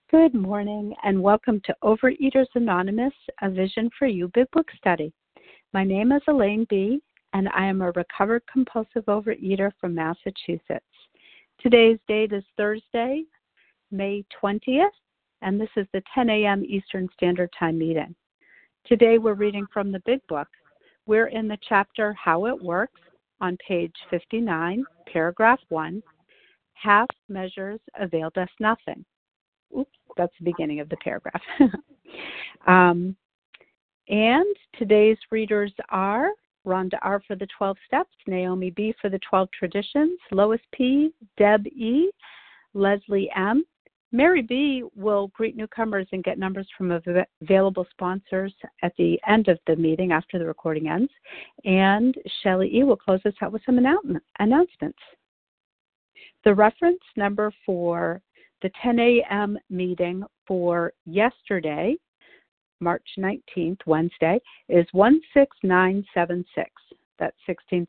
Good morning and welcome to Overeaters Anonymous, a Vision for You Big Book Study. My name is Elaine B. and I am a recovered compulsive overeater from Massachusetts. Today's date is Thursday, May 20th, and this is the 10 a.m. Eastern Standard Time meeting. Today we're reading from the Big Book. We're in the chapter How It Works on page 59, paragraph 1, Half Measures Availed Us Nothing. Oops, that's the beginning of the paragraph. And today's readers are Rhonda R. for the 12 Steps, Naomi B. for the 12 Traditions, Lois P., Deb E., Leslie M. Mary B. will greet newcomers and get numbers from available sponsors at the end of the meeting after the recording ends. And Shelley E. will close us out with some announcements. The reference number for the 10 a.m. meeting for yesterday, March 19th, Wednesday, is 16976. That's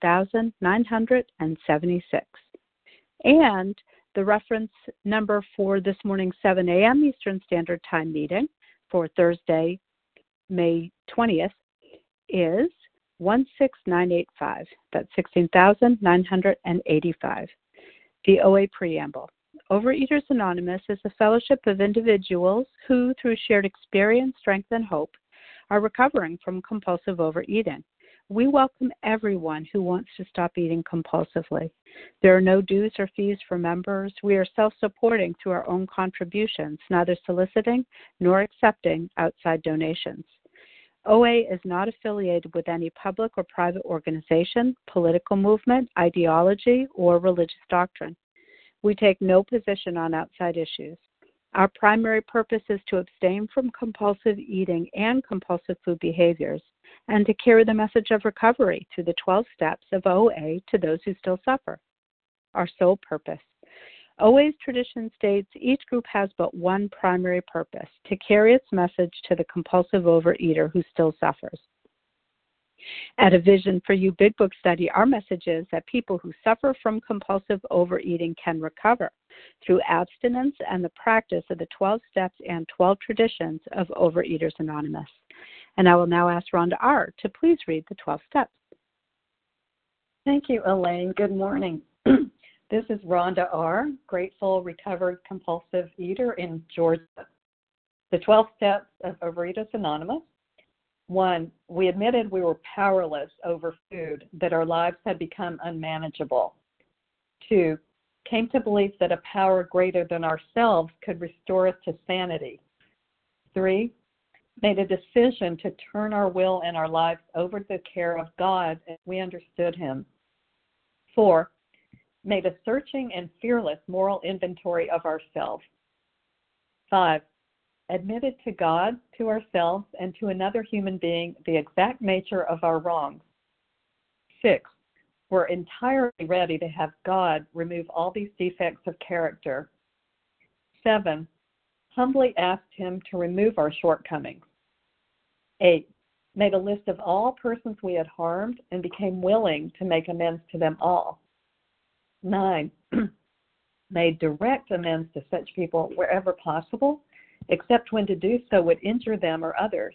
16,976. And the reference number for this morning's 7 a.m. Eastern Standard Time meeting for Thursday, May 20th, is 16985. That's 16,985. The OA Preamble. Overeaters Anonymous is a fellowship of individuals who, through shared experience, strength, and hope, are recovering from compulsive overeating. We welcome everyone who wants to stop eating compulsively. There are no dues or fees for members. We are self-supporting through our own contributions, neither soliciting nor accepting outside donations. OA is not affiliated with any public or private organization, political movement, ideology, or religious doctrine. We take no position on outside issues. Our primary purpose is to abstain from compulsive eating and compulsive food behaviors and to carry the message of recovery through the 12 steps of OA to those who still suffer. Our sole purpose. OA's tradition states each group has but one primary purpose, to carry its message to the compulsive overeater who still suffers. At A Vision for You Big Book Study, our message is that people who suffer from compulsive overeating can recover through abstinence and the practice of the 12 steps and 12 traditions of Overeaters Anonymous. And I will now ask Rhonda R. to please read the 12 steps. Thank you, Elaine. Good morning. This is Rhonda R., grateful, recovered, compulsive eater in Georgia. The 12 steps of Overeaters Anonymous. 1, we admitted we were powerless over food, that our lives had become unmanageable. 2, came to believe that a power greater than ourselves could restore us to sanity. 3, made a decision to turn our will and our lives over to the care of God as we understood Him. 4, made a searching and fearless moral inventory of ourselves. 5, admitted to God, to ourselves, and to another human being the exact nature of our wrongs. 6, we're entirely ready to have God remove all these defects of character. 7, humbly asked Him to remove our shortcomings. 8, made a list of all persons we had harmed and became willing to make amends to them all. 9, made direct amends to such people wherever possible, except when to do so would injure them or others.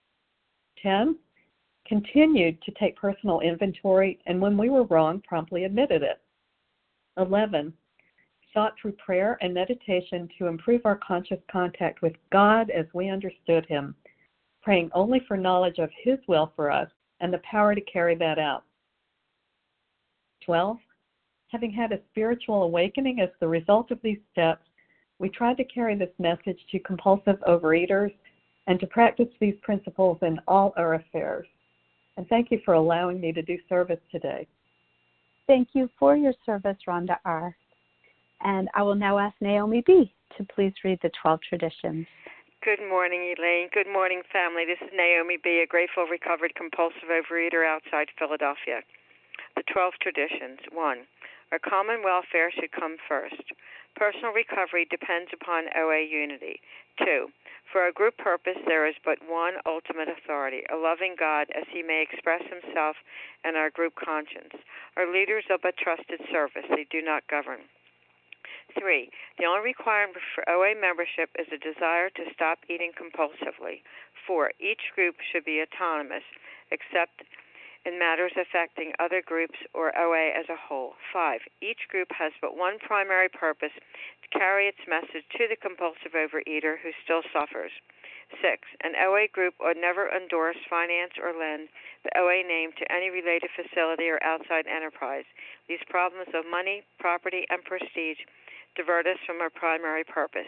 10, continued to take personal inventory, and when we were wrong, promptly admitted it. 11, sought through prayer and meditation to improve our conscious contact with God as we understood Him, praying only for knowledge of His will for us and the power to carry that out. 12, having had a spiritual awakening as the result of these steps, we tried to carry this message to compulsive overeaters and to practice these principles in all our affairs. And thank you for allowing me to do service today. Thank you for your service, Rhonda R. And I will now ask Naomi B. to please read the 12 traditions. Good morning, Elaine. Good morning, family. This is Naomi B., a grateful, recovered, compulsive overeater outside Philadelphia. The 12 traditions. 1, our common welfare should come first. Personal recovery depends upon OA unity. 2, for our group purpose, there is but one ultimate authority, a loving God as He may express Himself in our group conscience. Our leaders are but trusted servants. They do not govern. 3. The only requirement for OA membership is a desire to stop eating compulsively. 4. Each group should be autonomous, except in matters affecting other groups or OA as a whole. 5. Each group has but one primary purpose, to carry its message to the compulsive overeater who still suffers. 6. An OA group would never endorse, finance, or lend the OA name to any related facility or outside enterprise. These problems of money, property, and prestige divert us from our primary purpose.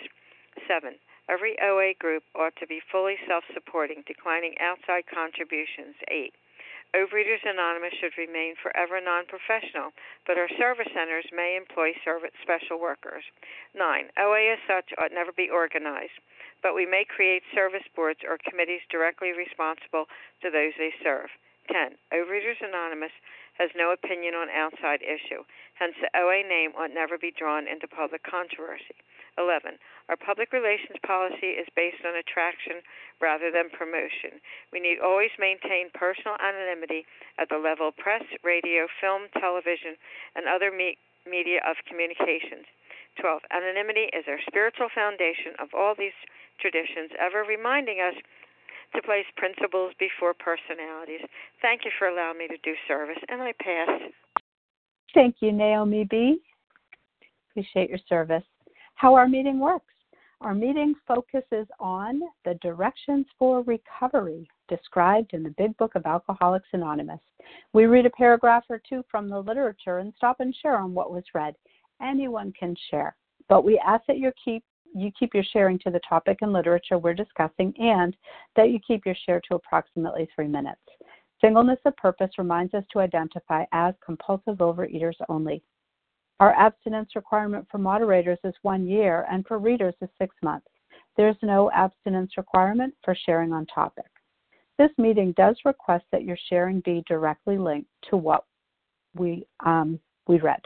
7. Every OA group ought to be fully self-supporting, declining outside contributions. 8. Overeaters Anonymous should remain forever non-professional, but our service centers may employ special workers. 9. OA as such ought never be organized, but we may create service boards or committees directly responsible to those they serve. 10. Overeaters Anonymous has no opinion on outside issue. Hence, the OA name ought never be drawn into public controversy. 11. Our public relations policy is based on attraction rather than promotion. We need always maintain personal anonymity at the level of press, radio, film, television, and other media of communications. 12. Anonymity is our spiritual foundation of all these traditions, ever reminding us to place principles before personalities. Thank you for allowing me to do service, and I pass. Thank you, Naomi B. Appreciate your service. How our meeting works. Our meeting focuses on the directions for recovery described in the Big Book of Alcoholics Anonymous. We read a paragraph or two from the literature and stop and share on what was read. Anyone can share, but we ask that you keep your sharing to the topic and literature we're discussing, and that you keep your share to approximately 3 minutes. Singleness of purpose reminds us to identify as compulsive overeaters only. Our abstinence requirement for moderators is 1 year, and for readers is 6 months. There is no abstinence requirement for sharing on topic. This meeting does request that your sharing be directly linked to what we read.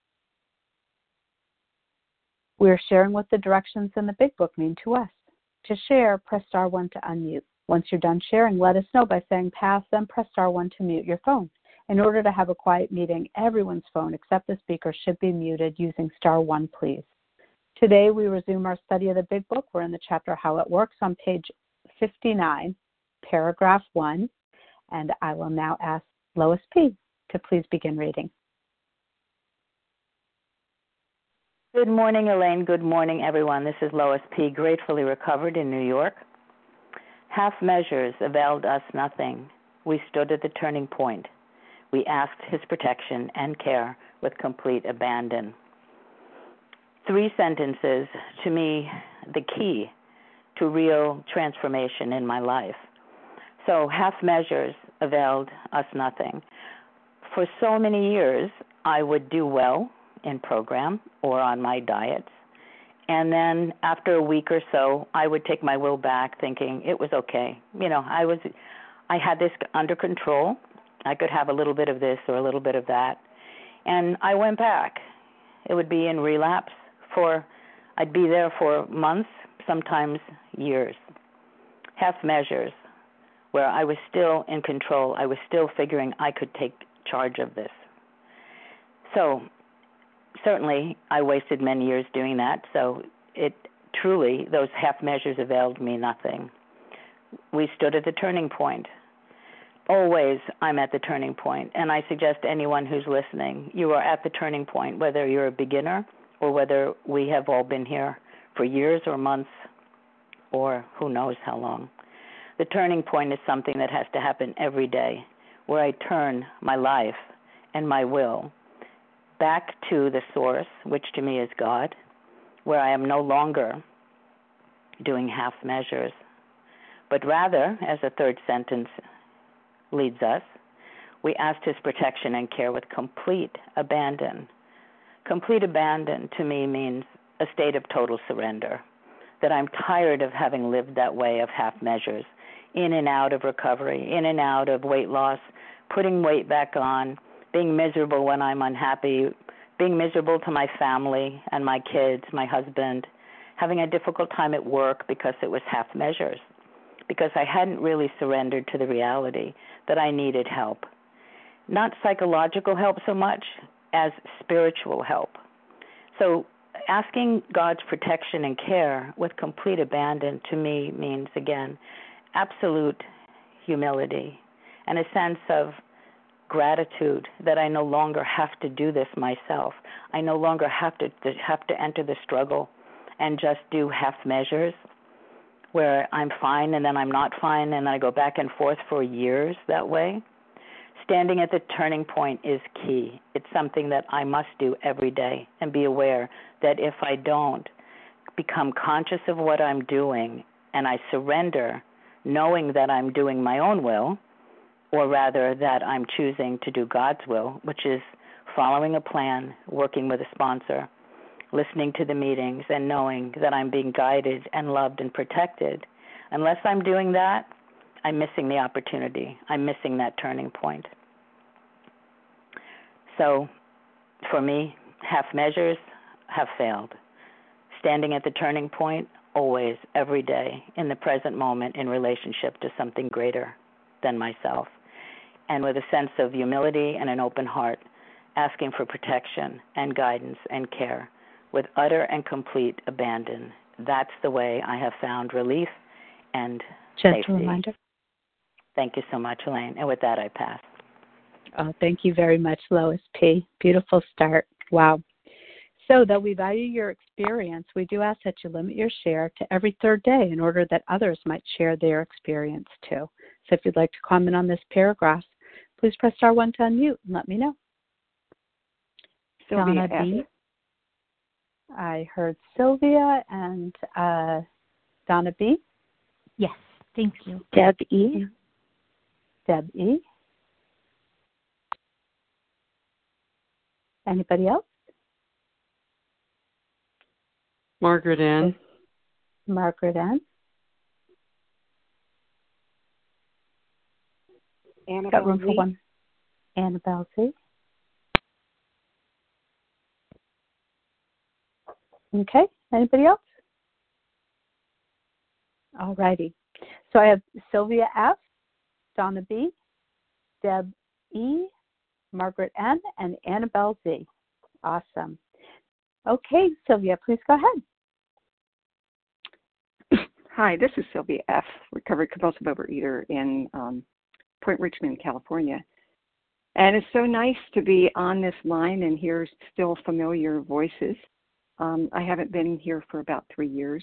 We are sharing what the directions in the Big Book mean to us. To share, press star 1 to unmute. Once you're done sharing, let us know by saying pass, then press star 1 to mute your phone. In order to have a quiet meeting, everyone's phone except the speaker should be muted using star 1, please. Today, we resume our study of the Big Book. We're in the chapter How It Works on page 59, paragraph 1, and I will now ask Lois P. to please begin reading. Good morning, Elaine. Good morning, everyone. This is Lois P., gratefully recovered in New York. Half measures availed us nothing. We stood at the turning point. We asked his protection and care with complete abandon. 3 sentences, to me, the key to real transformation in my life. So half measures availed us nothing. For so many years, I would do well in program or on my diets. And then after a week or so, I would take my will back thinking it was okay. I had this under control. I could have a little bit of this or a little bit of that. And I went back. It would be in relapse I'd be there for months, sometimes years. Half measures where I was still in control. I was still figuring I could take charge of this. So certainly I wasted many years doing that. So those half measures availed me nothing. We stood at the turning point. Always, I'm at the turning point, and I suggest anyone who's listening, you are at the turning point, whether you're a beginner or whether we have all been here for years or months or who knows how long. The turning point is something that has to happen every day, where I turn my life and my will back to the source, which to me is God, where I am no longer doing half measures, but rather, as a third sentence leads us, we asked his protection and care with complete abandon. Complete abandon to me means a state of total surrender, that I'm tired of having lived that way of half measures, in and out of recovery, in and out of weight loss, putting weight back on, being miserable when I'm unhappy, being miserable to my family and my kids, my husband, having a difficult time at work because it was half measures, because I hadn't really surrendered to the reality that I needed help. Not psychological help so much as spiritual help. So asking God's protection and care with complete abandon to me means, again, absolute humility and a sense of gratitude that I no longer have to do this myself. I no longer have to enter the struggle and just do half measures where I'm fine and then I'm not fine and then I go back and forth for years that way. Standing at the turning point is key. It's something that I must do every day and be aware that if I don't become conscious of what I'm doing and I surrender, knowing that I'm doing my own will, or rather that I'm choosing to do God's will, which is following a plan, working with a sponsor, listening to the meetings, and knowing that I'm being guided and loved and protected. Unless I'm doing that, I'm missing the opportunity. I'm missing that turning point. So for me, half measures have failed. Standing at the turning point, always, every day, in the present moment, in relationship to something greater than myself. And with a sense of humility and an open heart, asking for protection and guidance and care with utter and complete abandon. That's the way I have found relief and Just safety. a reminder. Thank you so much, Elaine. And with that, I pass. Oh, thank you very much, Lois P. Beautiful start. Wow. So, though we value your experience, we do ask that you limit your share to every third day in order that others might share their experience too. So if you'd like to comment on this paragraph, please press star 1 to unmute and let me know. Sylvia Donna B. I heard Sylvia and Donna B. Yes, thank you. Deb E. Deb E. Anybody else? Margaret N. Margaret N. Annabelle Got room Z. for one. Annabelle Z. Okay. Anybody else? All righty. So I have Sylvia F., Donna B., Deb E., Margaret N., and Annabelle Z. Awesome. Okay, Sylvia, please go ahead. Hi, this is Sylvia F., recovered compulsive overeater in Point Richmond, California. And it's so nice to be on this line and hear still familiar voices. I haven't been here for about 3 years.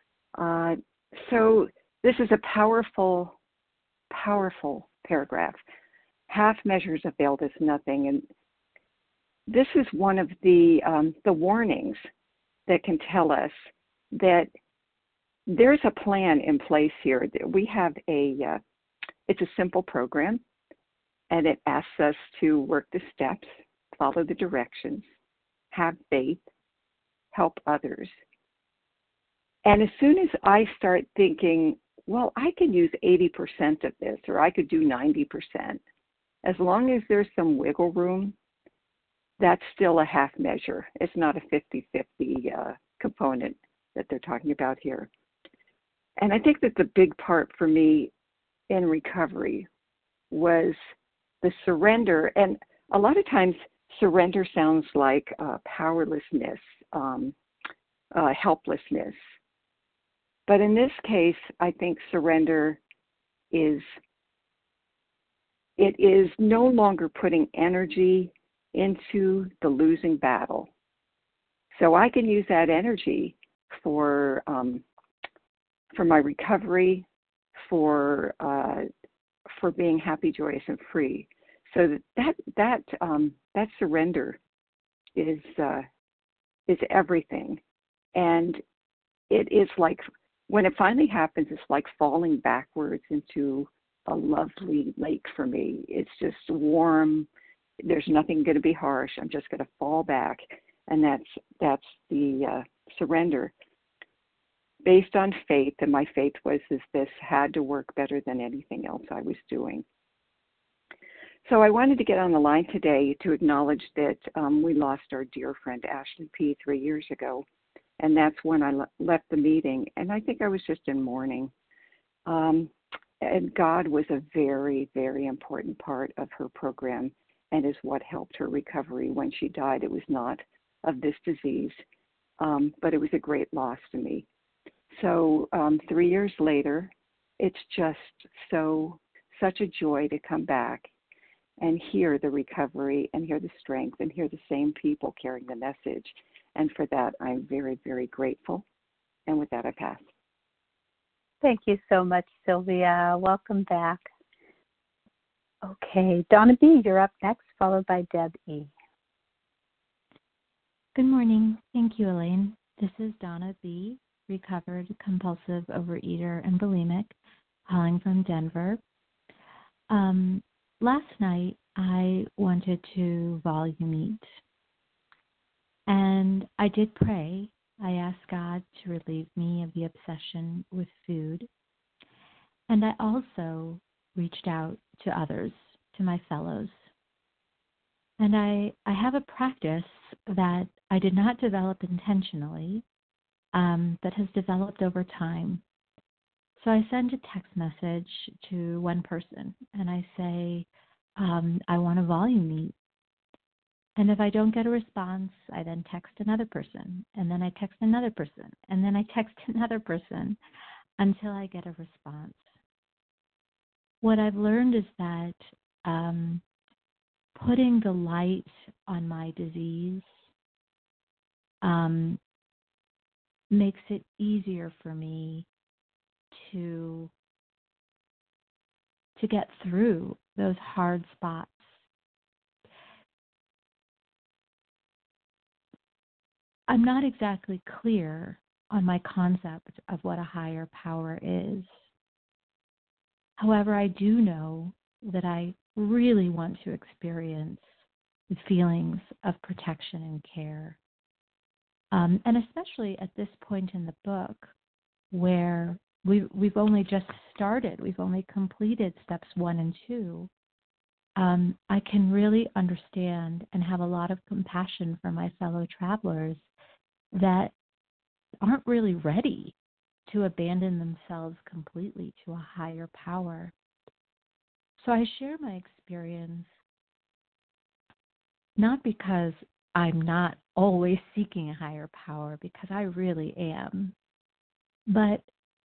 So this is a powerful, powerful paragraph. Half measures availed us nothing. And this is one of the warnings that can tell us that there's a plan in place here. We have it's a simple program, and it asks us to work the steps, follow the directions, have faith, help others. And as soon as I start thinking, well, I can use 80% of this, or I could do 90%, as long as there's some wiggle room, that's still a half measure. It's not a 50-50 component that they're talking about here. And I think that the big part for me in recovery was the surrender. And a lot of times surrender sounds like powerlessness, helplessness. But in this case, I think surrender is no longer putting energy into the losing battle. So I can use that energy for my recovery, for being happy, joyous, and free. So that surrender is everything, and it is like when it finally happens, it's like falling backwards into a lovely lake for me. It's just warm. There's nothing going to be harsh. I'm just going to fall back, and that's the surrender. Based on faith, and my faith was this had to work better than anything else I was doing. So I wanted to get on the line today to acknowledge that we lost our dear friend Ashley P. 3 years ago, and that's when I left the meeting, and I think I was just in mourning. And God was a very, very important part of her program and is what helped her recovery when she died. It was not of this disease. but it was a great loss to me. So 3 years later, it's just such a joy to come back and hear the recovery and hear the strength and hear the same people carrying the message. And for that, I'm very, very grateful. And with that, I pass. Thank you so much, Sylvia. Welcome back. Okay, Donna B., you're up next, followed by Deb E. Good morning. Thank you, Elaine. This is Donna B., recovered compulsive overeater and bulimic, calling from Denver. Last night, I wanted to volume eat, and I did pray. I asked God to relieve me of the obsession with food, and I also reached out to others, to my fellows. And I have a practice that I did not develop intentionally, that has developed over time. So I send a text message to one person, and I say, I want to volume eat. And if I don't get a response, I then text another person, and then I text another person, and then I text another person until I get a response. What I've learned is that putting the light on my disease makes it easier for me to get through those hard spots. I'm not exactly clear on my concept of what a higher power is. However, I do know that I really want to experience the feelings of protection and care. And especially at this point in the book where we've only just started, we've only completed steps 1 and 2, I can really understand and have a lot of compassion for my fellow travelers that aren't really ready to abandon themselves completely to a higher power. So I share my experience not because I'm not always seeking a higher power, because I really am, but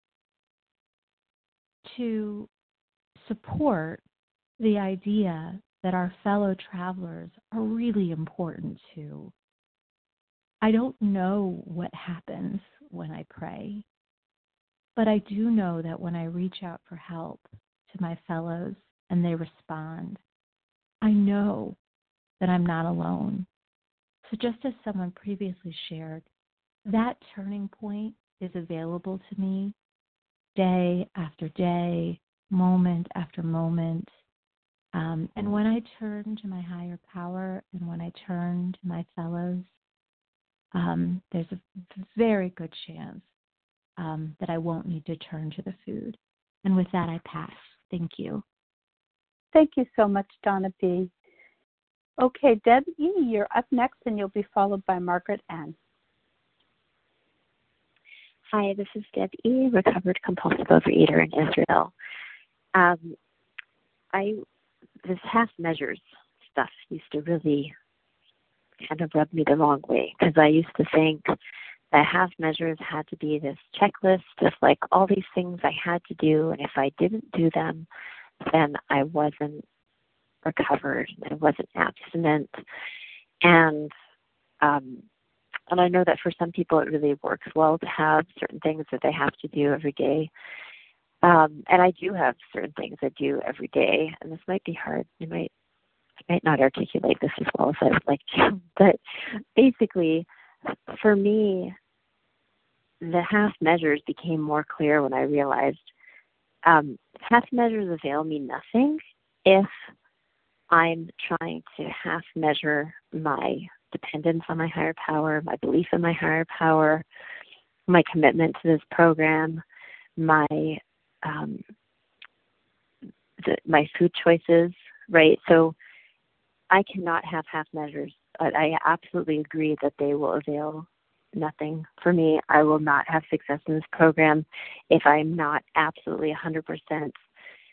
to support the idea that our fellow travelers are really important too. I don't know what happens when I pray, but I do know that when I reach out for help to my fellows and they respond, I know that I'm not alone. So just as someone previously shared, that turning point is available to me day after day, moment after moment. And when I turn to my higher power and when I turn to my fellows, there's a very good chance that I won't need to turn to the food. And with that, I pass. Thank you. Thank you so much, Donna B. Okay, Deb E., you're up next, and you'll be followed by Margaret N. Hi, this is Deb E., recovered compulsive overeater in Israel. This half measures stuff used to really kind of rub me the wrong way, because I used to think that half measures had to be this checklist of like all these things I had to do, and if I didn't do them, then I wasn't recovered, I wasn't abstinent. And I know that for some people it really works well to have certain things that they have to do every day. And I do have certain things I do every day, and this might be hard. I might not articulate this as well as I would like to, but basically, for me, the half measures became more clear when I realized half measures avail me nothing if I'm trying to half measure my dependence on my higher power, my belief in my higher power, my commitment to this program, my food choices, right? So I cannot have half measures. I absolutely agree that they will avail nothing for me. I will not have success in this program if I'm not absolutely 100%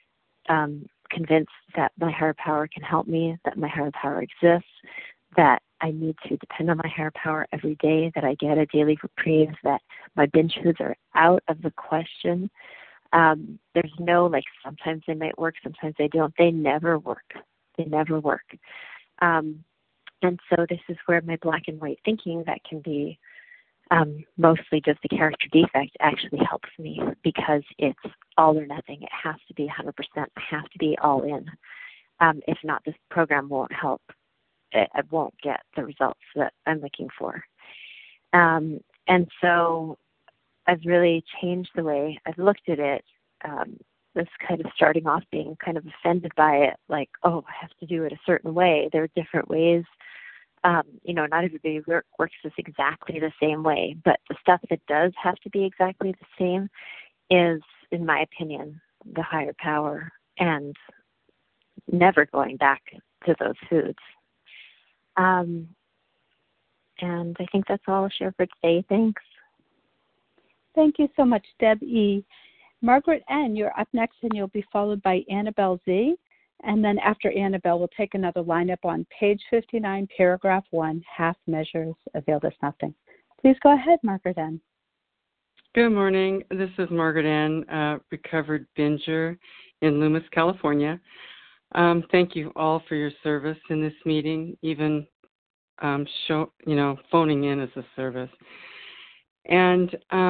convinced that my higher power can help me, that my higher power exists, that I need to depend on my higher power every day, that I get a daily reprieve, that my binge foods are out of the question. There's no, like, sometimes they might work, sometimes they don't. They never work. They never work. And so this is where my black and white thinking that can be mostly just a character defect actually helps me, because it's all or nothing. It has to be 100%. I have to be all in. If not, this program won't help. I won't get the results that I'm looking for. And so I've really changed the way I've looked at it. This kind of starting off being kind of offended by it, like, oh, I have to do it a certain way. There are different ways. Not everybody works this exactly the same way, but the stuff that does have to be exactly the same is, in my opinion, the higher power, and never going back to those foods. And I think that's all I'll share for today. Thanks. Thank you so much, Deb E. Margaret N., you're up next, and you'll be followed by Annabelle Z. And then after Annabelle, we'll take another lineup on page 59, paragraph 1, half measures availed us nothing. Please go ahead, Margaret N. Good morning. This is Margaret N., recovered binger in Loomis, California. Thank you all for your service in this meeting, even phoning in as a service. And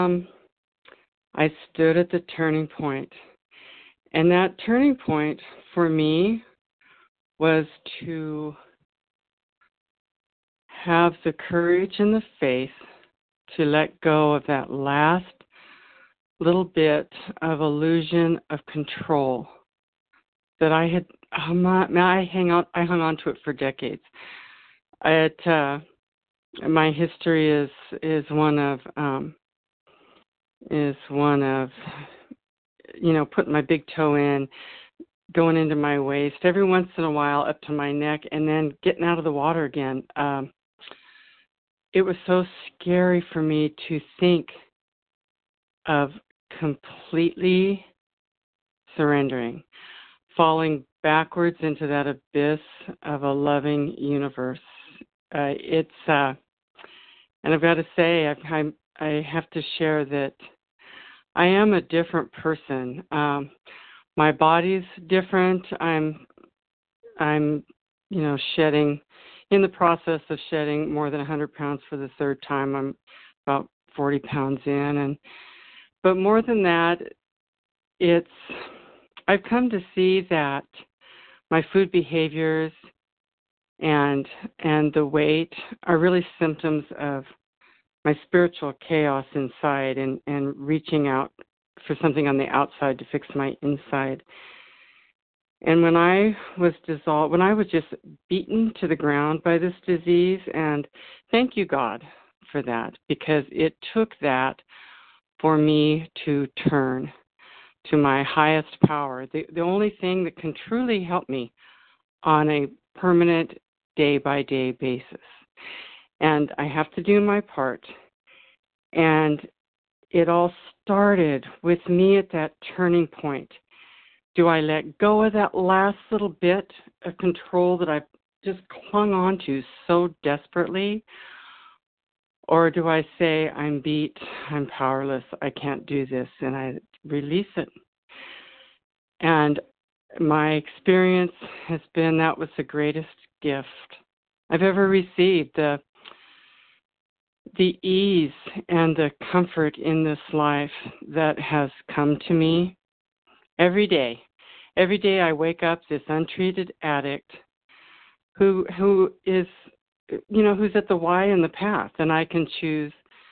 I stood at the turning point. And that turning point for me was to have the courage and the faith to let go of that last little bit of illusion of control that I had. I hung on to it for decades. My history is one of putting my big toe in, going into my waist every once in a while up to my neck, and then getting out of the water again. It was so scary for me to think of completely surrendering, falling backwards into that abyss of a loving universe. And I've got to say, I have to share that I am a different person. My body's different. I'm shedding, in the process of shedding more than 100 pounds for the third time. I'm about 40 pounds in, but more than that, I've come to see that my food behaviors and the weight are really symptoms of my spiritual chaos inside, and reaching out for something on the outside to fix my inside. And when I was just beaten to the ground by this disease, and thank you, God, for that, because it took that for me to turn to my highest power, the only thing that can truly help me on a permanent day-by-day basis. And I have to do my part. And it all started with me at that turning point. Do I let go of that last little bit of control that I just clung on to so desperately? Or do I say, I'm beat, I'm powerless, I can't do this, and I release it? And my experience has been that was the greatest gift I've ever received. The ease and the comfort in this life that has come to me every day. Every day I wake up this untreated addict who is, who's at the Y in the path, and I can choose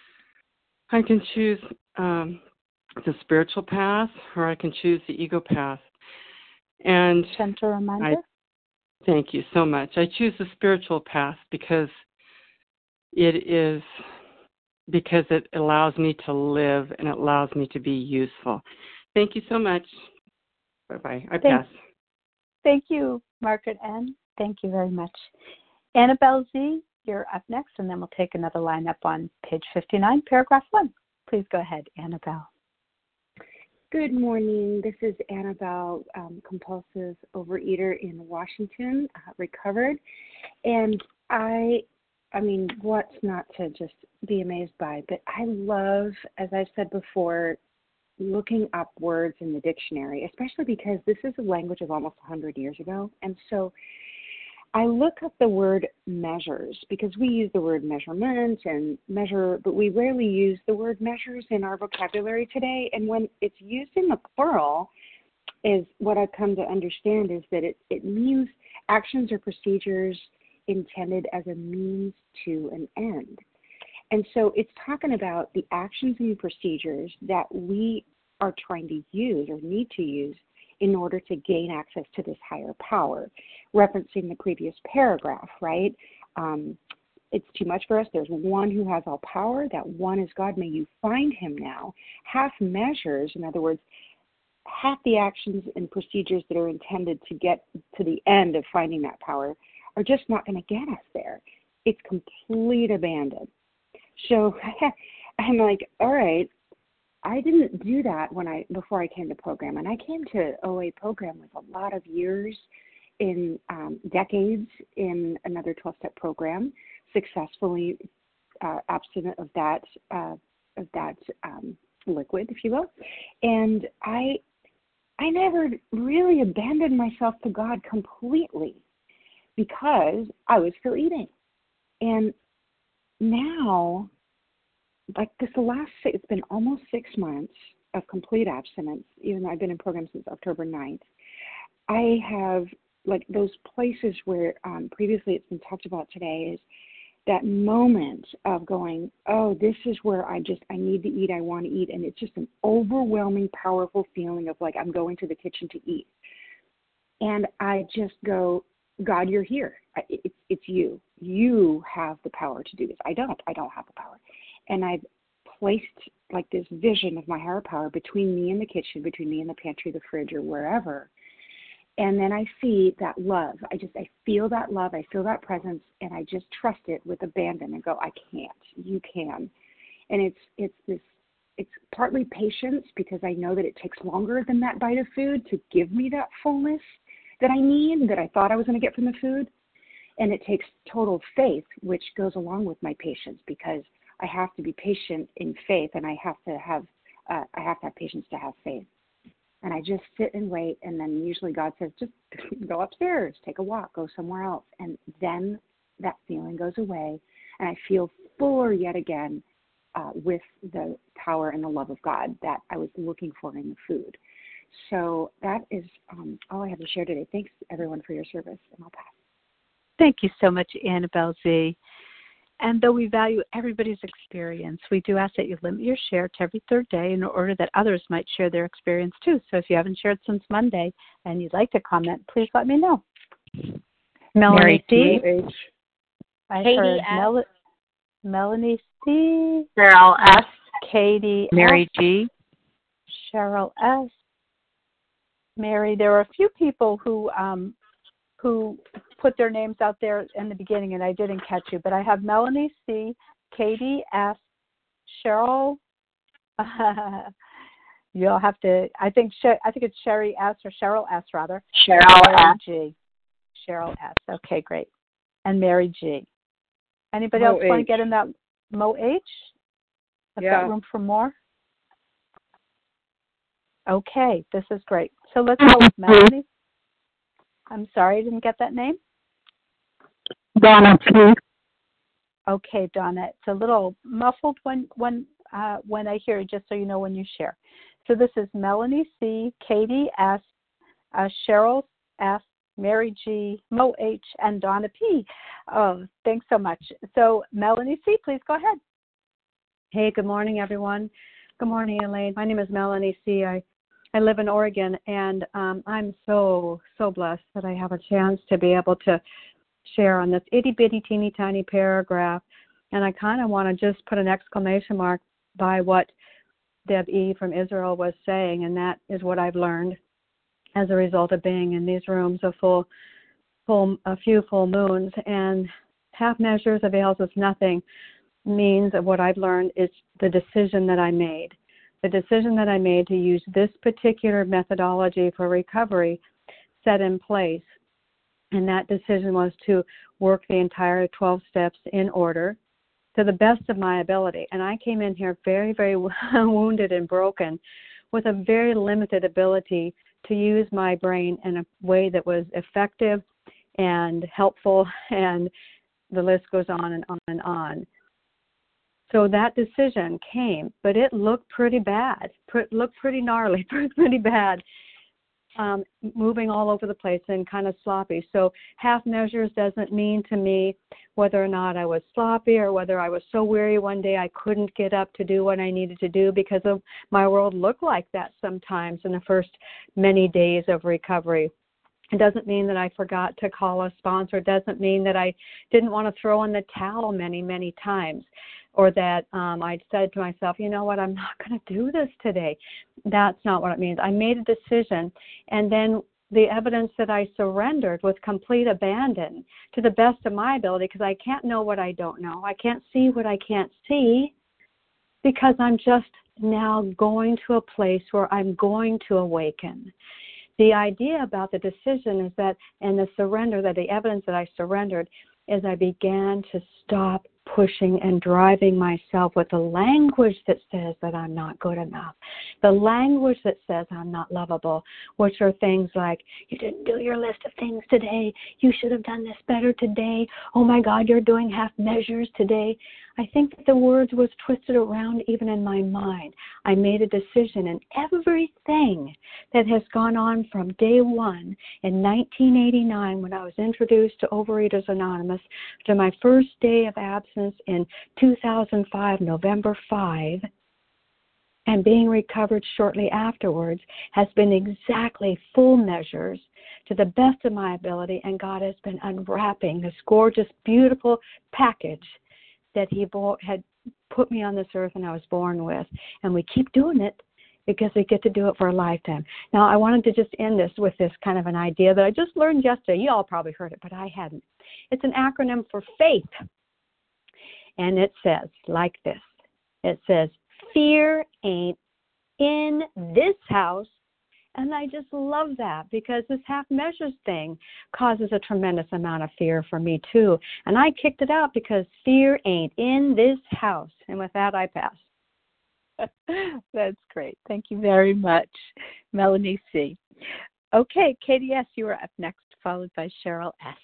the spiritual path, or I can choose the ego path. And gentle reminder. Thank you so much. I choose the spiritual path because it allows me to live, and it allows me to be useful. Thank you so much. Bye-bye. I pass. Thank you, Margaret N. Thank you very much. Annabelle Z., you're up next, and then we'll take another lineup on page 59, paragraph 1. Please go ahead, Annabelle. Good morning. This is Annabelle, compulsive overeater in Washington, recovered. And I I mean, what's not to just be amazed by? But I love, as I've said before, looking up words in the dictionary, especially because this is a language of almost 100 years ago. And so I look up the word measures because we use the word measurement and measure, but we rarely use the word measures in our vocabulary today. And when it's used in the plural, is what I've come to understand is that it means actions or procedures intended as a means to an end. And so it's talking about the actions and procedures that we are trying to use or need to use in order to gain access to this higher power, referencing the previous paragraph, right? It's too much for us. There's one who has all power. That one is God. May you find him now. Half measures, in other words, half the actions and procedures that are intended to get to the end of finding that power are just not going to get us there. It's complete abandon. So I'm like, all right, I didn't do that before I came to program. And I came to OA program with a lot of years in decades in another 12-step program, successfully abstinent of that liquid, if you will. And I never really abandoned myself to God completely because I was still eating. And now, like it's been almost 6 months of complete abstinence, even though I've been in program since October 9th. I have, like, those places where previously it's been talked about today is that moment of going, oh, this is where I need to eat, I want to eat. And it's just an overwhelming, powerful feeling of like I'm going to the kitchen to eat. And I just go, God, you're here. It's you. You have the power to do this. I don't have the power. And I've placed like this vision of my higher power between me and the kitchen, between me and the pantry, the fridge, or wherever. And then I see that love. I feel that love. I feel that presence, and I just trust it with abandon and go, I can't. You can. And it's partly patience because I know that it takes longer than that bite of food to give me that fullness that I need, that I thought I was going to get from the food. And it takes total faith, which goes along with my patience because I have to be patient in faith, and I have to have patience to have faith. And I just sit and wait, and then usually God says, just go upstairs, take a walk, go somewhere else. And then that feeling goes away, and I feel fuller yet again with the power and the love of God that I was looking for in the food. So that is all I have to share today. Thanks, everyone, for your service, and I'll pass. Thank you so much, Annabelle Z. And though we value everybody's experience, we do ask that you limit your share to every third day in order that others might share their experience too. So if you haven't shared since Monday and you'd like to comment, please let me know. Melanie C. I heard Melanie C. Cheryl S. Katie Mary S. G. Cheryl S. Mary. There were a few people who put their names out there in the beginning, and I didn't catch you. But I have Melanie C., Katie S., Cheryl. You'll have to. I think it's Sherry S. or Cheryl S. rather. Cheryl S. G. Cheryl S. Okay, great. And Mary G. Anybody else want to get in that Mo H? I've got room for more. Okay, this is great. So let's go with Melanie. I'm sorry, I didn't get that name. Donna P. Okay, Donna. It's a little muffled when I hear it, just so you know when you share. So this is Melanie C., Katie S., Cheryl S., Mary G., Mo H., and Donna P. Oh, thanks so much. So Melanie C., please go ahead. Hey, good morning, everyone. Good morning, Elaine. My name is Melanie C. I live in Oregon, and I'm so blessed that I have a chance to be able to share on this itty-bitty, teeny-tiny paragraph. And I kind of want to just put an exclamation mark by what Deb E. from Israel was saying, and that is what I've learned as a result of being in these rooms a few full moons. And half measures avails us nothing means of what I've learned is the decision that I made. The decision that I made to use this particular methodology for recovery set in place And that decision was to work the entire 12 steps in order to the best of my ability. And I came in here very, very wounded and broken with a very limited ability to use my brain in a way that was effective and helpful, and the list goes on and on and on. So that decision came, but it looked pretty bad, looked pretty gnarly, pretty bad, moving all over the place and kind of sloppy. So half measures doesn't mean to me whether or not I was sloppy or whether I was so weary one day I couldn't get up to do what I needed to do, because of my world looked like that sometimes in the first many days of recovery. It doesn't mean that I forgot to call a sponsor. It doesn't mean that I didn't want to throw in the towel many, many times, or that I said to myself, you know what, I'm not going to do this today. That's not what it means. I made a decision, and then the evidence that I surrendered with complete abandon to the best of my ability, because I can't know what I don't know. I can't see what I can't see, because I'm just now going to a place where I'm going to awaken. The idea about the decision is that, and the surrender, that the evidence that I surrendered, is I began to stop pushing and driving myself with the language that says that I'm not good enough, the language that says I'm not lovable, which are things like, you didn't do your list of things today, you should have done this better today, oh my God, you're doing half measures today. I think that the words was twisted around even in my mind. I made a decision, and everything that has gone on from day one in 1989, when I was introduced to Overeaters Anonymous, to my first day of abstinence in 2005, November 5, and being recovered shortly afterwards, has been exactly full measures to the best of my ability, and God has been unwrapping this gorgeous, beautiful package that He had put me on this earth and I was born with. And we keep doing it because we get to do it for a lifetime. Now, I wanted to just end this with this kind of an idea that I just learned yesterday. You all probably heard it, but I hadn't. It's an acronym for FAITH. And it says like this. It says, fear ain't in this house. And I just love that, because this half measures thing causes a tremendous amount of fear for me too. And I kicked it out because fear ain't in this house. And with that, I pass. That's great. Thank you very much, Melanie C. Okay, Katie S., you are up next, followed by Cheryl S.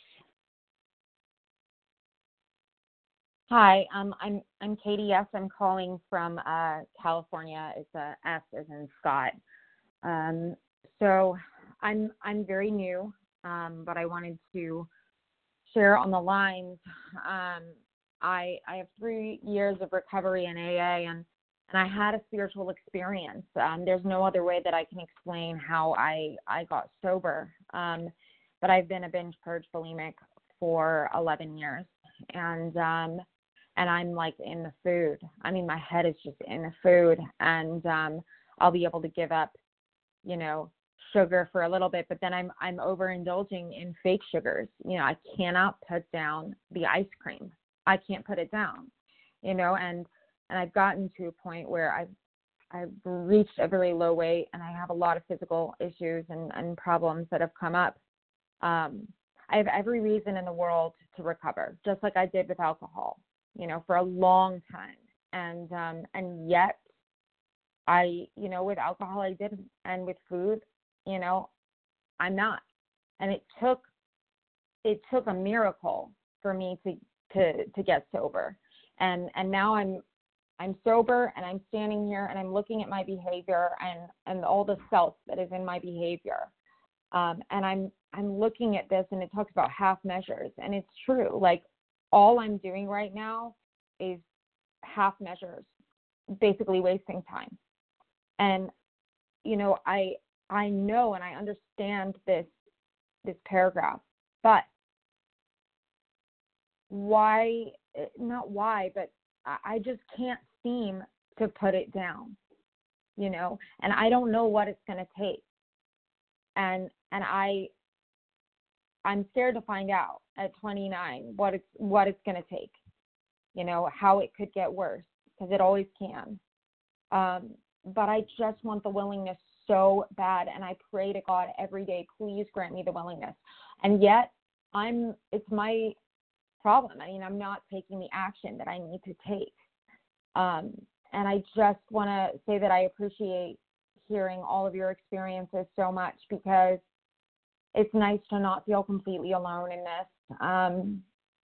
Hi, I'm Katie S. I'm calling from California. It's a S as in Scott. So I'm very new, but I wanted to share on the lines. I have 3 years of recovery in AA, and I had a spiritual experience. There's no other way that I can explain how I got sober. But I've been a binge purge bulimic for 11 years, and I'm like in the food. I mean, my head is just in the food, and I'll be able to give up, sugar for a little bit, but then I'm overindulging in fake sugars. I cannot put down the ice cream. I can't put it down, and I've gotten to a point where I've reached a very low weight, and I have a lot of physical issues and problems that have come up. I have every reason in the world to recover, just like I did with alcohol, for a long time. And yet I, with alcohol I didn't, and with food, I'm not. And it took a miracle for me to get sober. And now I'm sober, and I'm standing here, and I'm looking at my behavior and all the self that is in my behavior. And I'm looking at this, and it talks about half measures, and it's true. Like, all I'm doing right now is half measures, basically wasting time. And, I know and I understand this paragraph, but but I just can't seem to put it down, and I don't know what it's going to take. And I'm scared to find out at 29 what it's going to take, how it could get worse, because it always can. But I just want the willingness so bad, and I pray to God every day, please grant me the willingness. And yet it's my problem. I mean, I'm not taking the action that I need to take. And I just want to say that I appreciate hearing all of your experiences so much, because it's nice to not feel completely alone in this.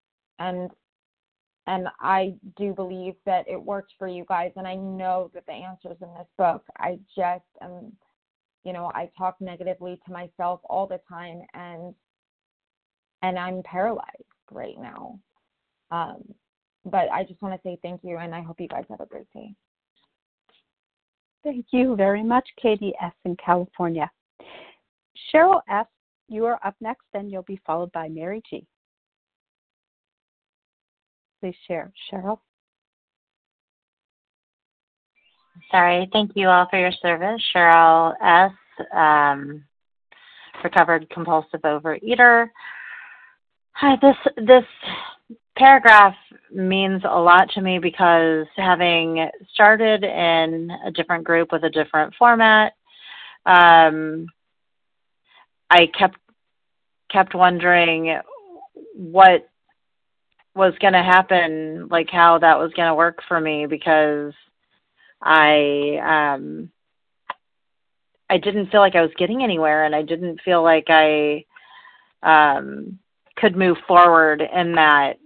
And I do believe that it worked for you guys, and I know that the answers in this book. I just am, I talk negatively to myself all the time, and I'm paralyzed right now. But I just want to say thank you, and I hope you guys have a great day. Thank you very much, Katie S. in California. Cheryl S., you are up next, and you'll be followed by Mary G. Please share, Cheryl. Sorry. Thank you all for your service. Cheryl S., recovered compulsive overeater. Hi, this paragraph means a lot to me because having started in a different group with a different format, I kept wondering what was going to happen, like how that was going to work for me, because I didn't feel like I was getting anywhere, and I didn't feel like I could move forward in that.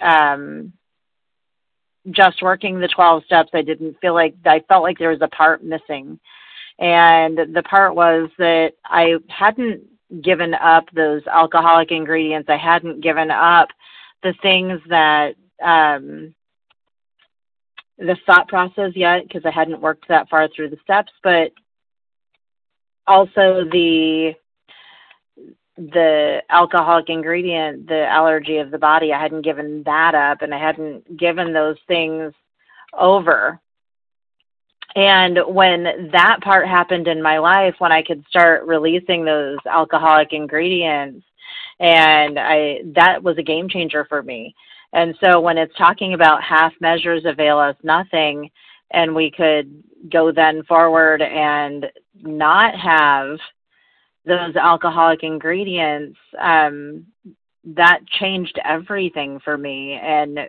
Just working the 12 steps, I felt like there was a part missing. And the part was that I hadn't given up those alcoholic ingredients. I hadn't given up the things that, the thought process yet, because I hadn't worked that far through the steps, but also the alcoholic ingredient, the allergy of the body, I hadn't given that up, and I hadn't given those things over. And when that part happened in my life, when I could start releasing those alcoholic ingredients, and that was a game changer for me. And so when it's talking about half measures avail us nothing, and we could go then forward and not have those alcoholic ingredients, that changed everything for me and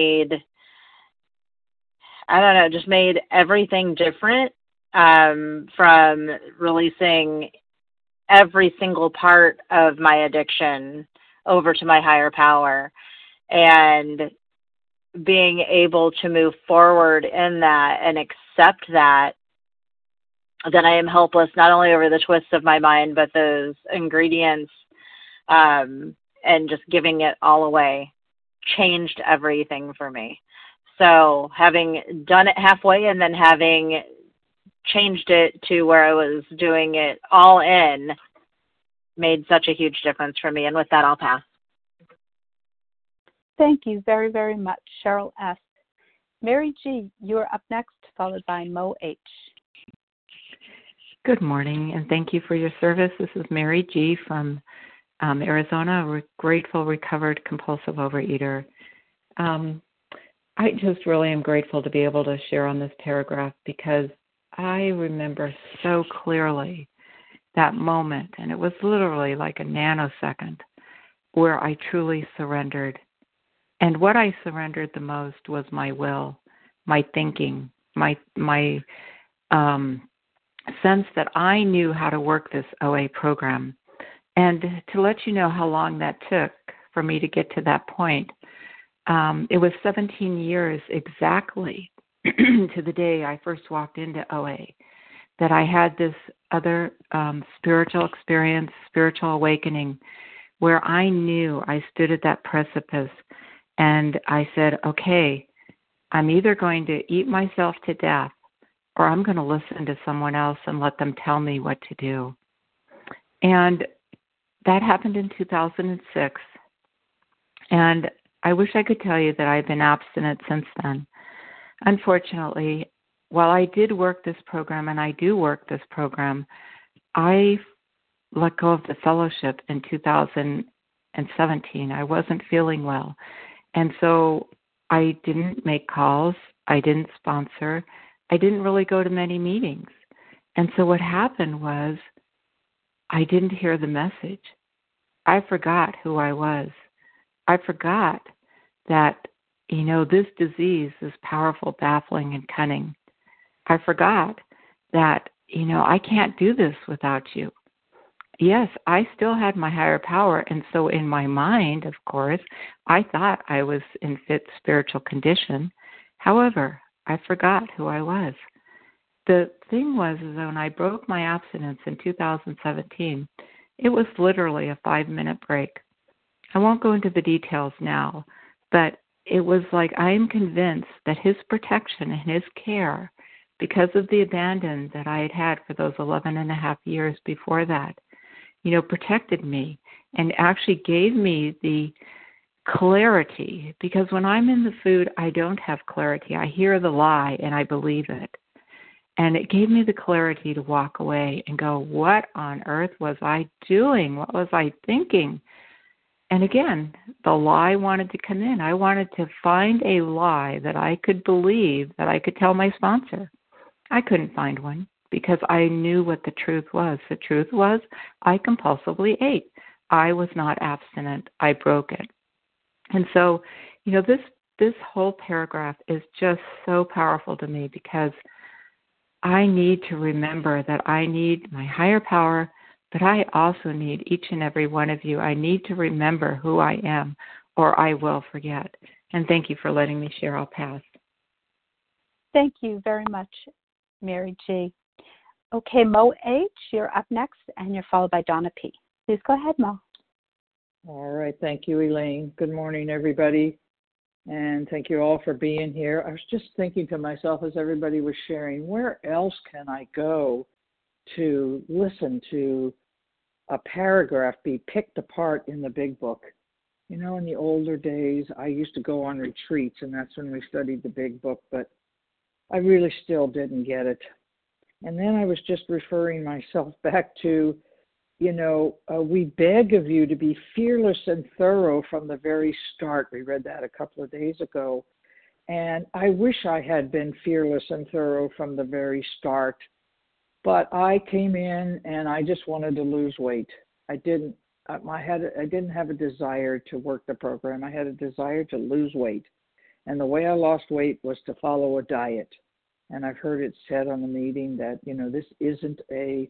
just made everything different, from releasing every single part of my addiction over to my higher power and being able to move forward in that and accept that I am helpless, not only over the twists of my mind, but those ingredients, and just giving it all away changed everything for me. So having done it halfway and then having changed it to where I was doing it all in made such a huge difference for me. And with that, I'll pass. Thank you very, very much, Cheryl S. Mary G., you are up next, followed by Mo H. Good morning, and thank you for your service. This is Mary G. from Arizona, a grateful, recovered, compulsive overeater. I just really am grateful to be able to share on this paragraph, because I remember so clearly that moment, and it was literally like a nanosecond, where I truly surrendered. And what I surrendered the most was my will, my thinking, my sense that I knew how to work this OA program. And to let you know how long that took for me to get to that point, it was 17 years exactly to the day I first walked into OA that I had this other spiritual experience, spiritual awakening, where I knew I stood at that precipice and I said, okay, I'm either going to eat myself to death, or I'm going to listen to someone else and let them tell me what to do. And that happened in 2006. And I wish I could tell you that I've been abstinent since then. Unfortunately, while I did work this program, and I do work this program, I let go of the fellowship in 2017. I wasn't feeling well. And so I didn't make calls. I didn't sponsor. I didn't really go to many meetings. And so what happened was I didn't hear the message. I forgot who I was. I forgot that, this disease is powerful, baffling, and cunning. I forgot that, I can't do this without you. Yes, I still had my higher power, and so in my mind, of course, I thought I was in fit spiritual condition. However, I forgot who I was. The thing was, is that when I broke my abstinence in 2017, it was literally a 5-minute break. I won't go into the details now, but it was like I am convinced that his protection and his care, because of the abandon that I had had for those 11 and a half years before that, protected me and actually gave me the clarity. Because when I'm in the food, I don't have clarity. I hear the lie and I believe it. And it gave me the clarity to walk away and go, what on earth was I doing? What was I thinking? And again, the lie wanted to come in. I wanted to find a lie that I could believe, that I could tell my sponsor. I couldn't find one because I knew what the truth was. The truth was I compulsively ate. I was not abstinent. I broke it. And so, this whole paragraph is just so powerful to me because I need to remember that I need my higher power, but I also need each and every one of you. I need to remember who I am or I will forget. And thank you for letting me share. I'll pass. Thank you very much, Mary G. Okay, Mo H., you're up next, and you're followed by Donna P. Please go ahead, Mo. All right. Thank you, Elaine. Good morning, everybody. And thank you all for being here. I was just thinking to myself as everybody was sharing, where else can I go to listen to a paragraph be picked apart in the big book? In the older days, I used to go on retreats, and that's when we studied the big book, but I really still didn't get it. And then I was just referring myself back to, we beg of you to be fearless and thorough from the very start. We read that a couple of days ago. And I wish I had been fearless and thorough from the very start. But I came in and I just wanted to lose weight. I didn't have a desire to work the program. I had a desire to lose weight. And the way I lost weight was to follow a diet. And I've heard it said on the meeting that, this isn't a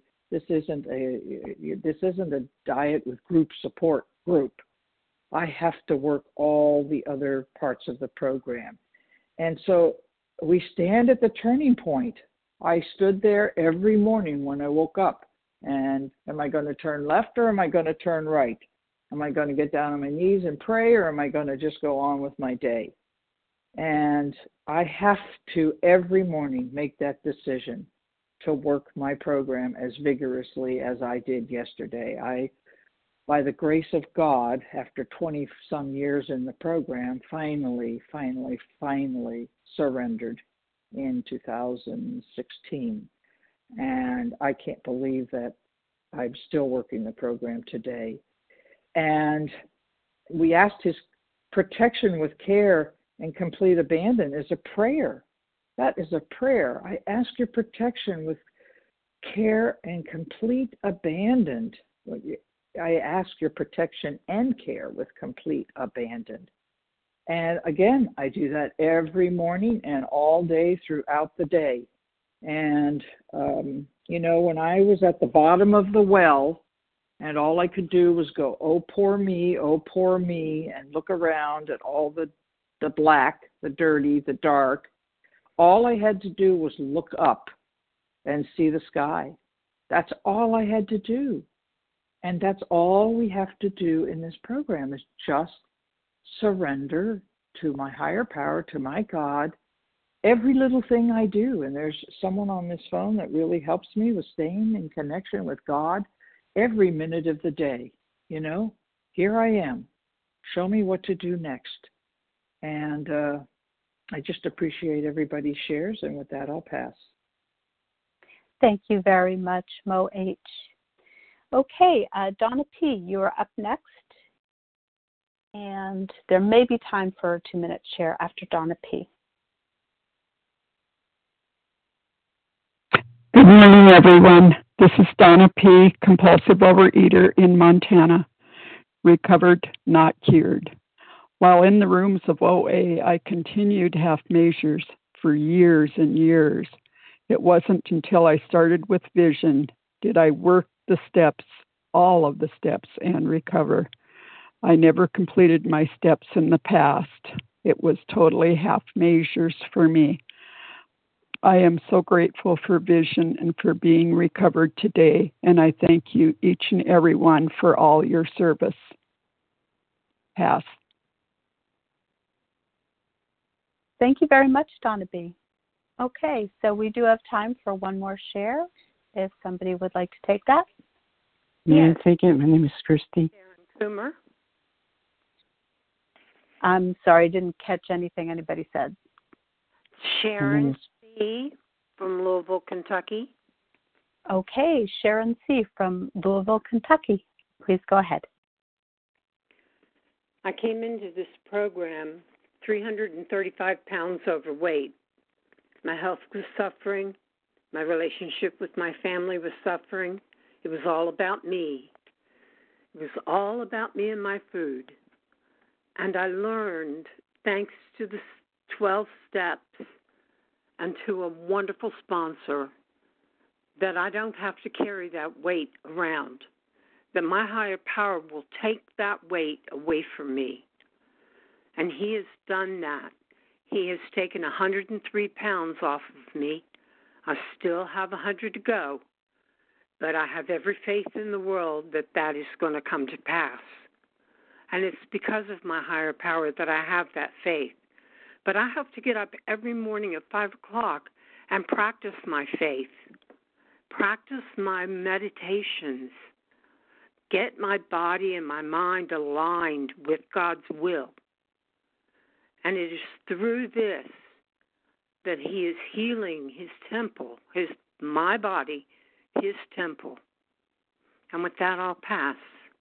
diet with group support group. I have to work all the other parts of the program. And so we stand at the turning point. I stood there every morning when I woke up. And am I going to turn left or am I going to turn right? Am I going to get down on my knees and pray, or am I going to just go on with my day? And I have to every morning make that decision to work my program as vigorously as I did yesterday. I, by the grace of God, after 20 some years in the program, finally surrendered in 2016. And I can't believe that I'm still working the program today. And we asked his protection with care and complete abandon is a prayer. That is a prayer. I ask your protection with care and complete abandon. I ask your protection and care with complete abandon. And again, I do that every morning and all day throughout the day. And, when I was at the bottom of the well and all I could do was go, oh, poor me, and look around at all the black, the dirty, the dark, all I had to do was look up and see the sky. That's all I had to do. And that's all we have to do in this program is just surrender to my higher power, to my God, every little thing I do. And there's someone on this phone that really helps me with staying in connection with God every minute of the day. Here I am. Show me what to do next. And I just appreciate everybody's shares. And with that, I'll pass. Thank you very much, Mo H. Okay, Donna P., you are up next. And there may be time for a 2-minute share after Donna P. Good morning, everyone. This is Donna P., compulsive overeater in Montana. recovered, not cured. While in the rooms of OA, I continued half measures for years and years. It wasn't until I started with vision did I work the steps, all of the steps, and recover. I never completed my steps in the past. It was totally half measures for me. I am so grateful for vision and for being recovered today, and I thank you, each and every one, for all your service. Pass. Thank you very much, Donna B. Okay, so we do have time for one more share, if somebody would like to take that. May I take it? My name is Christy. Coomer. I'm sorry, I didn't catch anything anybody said. Sharon C. from Louisville, Kentucky. Okay, Sharon C. from Louisville, Kentucky. Please go ahead. I came into this program 335 pounds overweight. My health was suffering. My relationship with my family was suffering. It was all about me. It was all about me and my food. And I learned, thanks to the 12 steps and to a wonderful sponsor, that I don't have to carry that weight around, that my higher power will take that weight away from me. And he has done that. He has taken 103 pounds off of me. I still have 100 to go, but I have every faith in the world that that is going to come to pass. And it's because of my higher power that I have that faith. But I have to get up every morning at 5 o'clock and practice my faith, practice my meditations, get my body and my mind aligned with God's will. And it is through this that he is healing his temple, my body, his temple. And with that, I'll pass.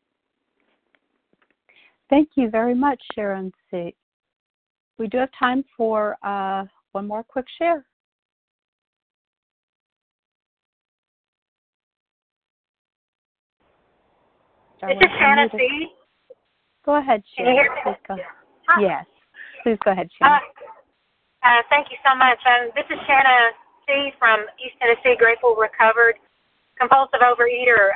Thank you very much, Sharon C. We do have time for one more quick share. This is Shanna C. Go ahead, Shanna. Can you hear me? Please go. Yes. Please go ahead, Shanna. Thank you so much. This is Shanna C. from East Tennessee, grateful, recovered, compulsive overeater.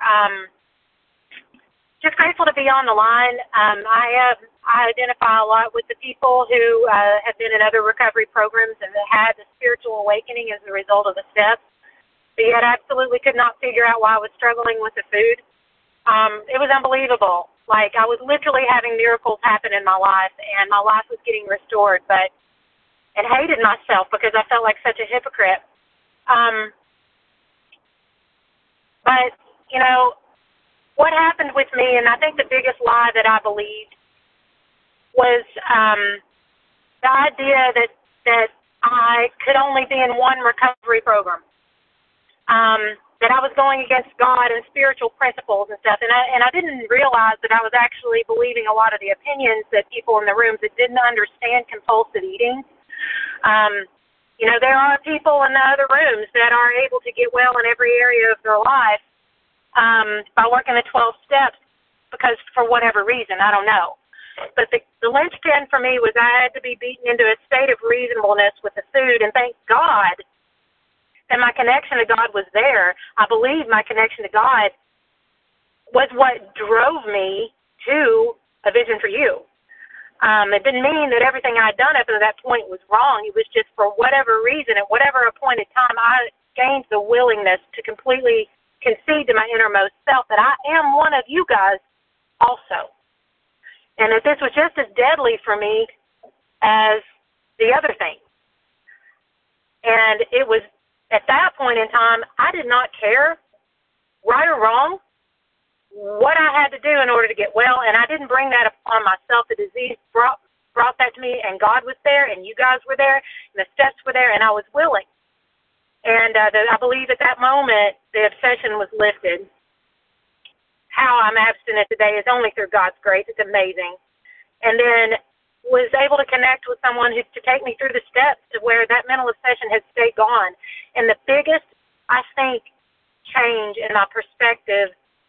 Just grateful to be on the line. I identify a lot with the people who have been in other recovery programs and had the spiritual awakening as a result of the steps, but yet absolutely could not figure out why I was struggling with the food. It was unbelievable. Like, I was literally having miracles happen in my life, and my life was getting restored, and hated myself because I felt like such a hypocrite. But, you know, what happened with me, and I think the biggest lie that I believed was the idea that I could only be in one recovery program, that I was going against God and spiritual principles and stuff, and I didn't realize that I was actually believing a lot of the opinions that people in the rooms that didn't understand compulsive eating. You know, there are people in the other rooms that are able to get well in every area of their life by working the 12 steps because for whatever reason, I don't know. But the linchpin for me was I had to be beaten into a state of reasonableness with the food, and thank God that my connection to God was there. I believe my connection to God was what drove me to A Vision for You. It didn't mean that everything I'd done up to that point was wrong. It was just for whatever reason, at whatever appointed time, I gained the willingness to completely concede to my innermost self that I am one of you guys also. And that this was just as deadly for me as the other thing. And it was at that point in time, I did not care, right or wrong, what I had to do in order to get well, and I didn't bring that upon myself. The disease brought that to me, and God was there, and you guys were there, and the steps were there, and I was willing. And I believe at that moment, the obsession was lifted. How I'm abstinent today is only through God's grace. It's amazing. And then was able to connect with someone to take me through the steps to where that mental obsession has stayed gone. And the biggest, I think, change in my perspective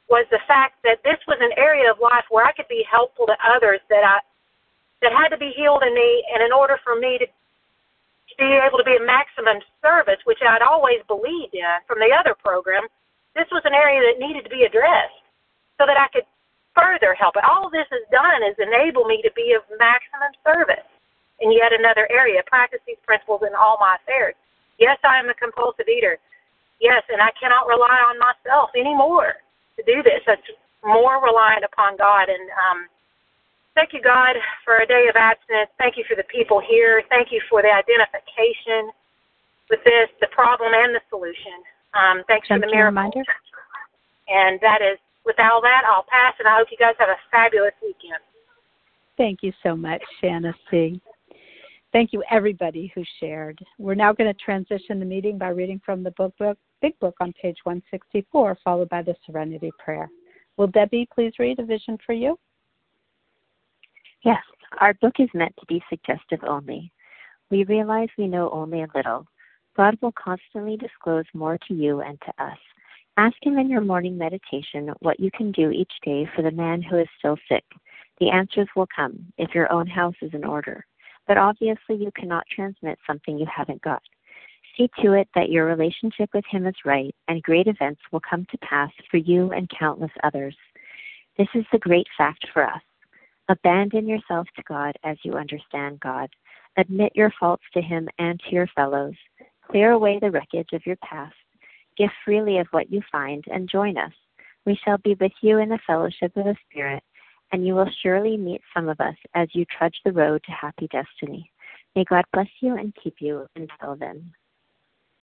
was the fact that this was an area of life where I could be helpful to others that had to be healed in me, and in order for me to be able to be a maximum service, which I'd always believed in from the other program, this was an area that needed to be addressed so that I could further help it. All this has done is enable me to be of maximum service in yet another area, practice these principles in all my affairs. Yes, I am a compulsive eater. Yes, and I cannot rely on myself anymore to do this. It's more reliant upon God. And thank you, God, for a day of abstinence. Thank you for the people here. Thank you for the identification with this, the problem and the solution. Thanks for the miracle. Reminder. And that is, with all that, I'll pass, and I hope you guys have a fabulous weekend. Thank you so much, Shanna C. Thank you, everybody who shared. We're now going to transition the meeting by reading from the Big Book on page 164, followed by the Serenity Prayer. Will Debbie please read A Vision for You? Yes, our book is meant to be suggestive only. We realize we know only a little. God will constantly disclose more to you and to us. Ask Him in your morning meditation what you can do each day for the man who is still sick. The answers will come if your own house is in order. But obviously you cannot transmit something you haven't got. See to it that your relationship with Him is right, and great events will come to pass for you and countless others. This is the great fact for us. Abandon yourself to God as you understand God. Admit your faults to Him and to your fellows. Clear away the wreckage of your past. Give freely of what you find and join us. We shall be with you in the fellowship of the Spirit, and you will surely meet some of us as you trudge the road to happy destiny. May God bless you and keep you until then.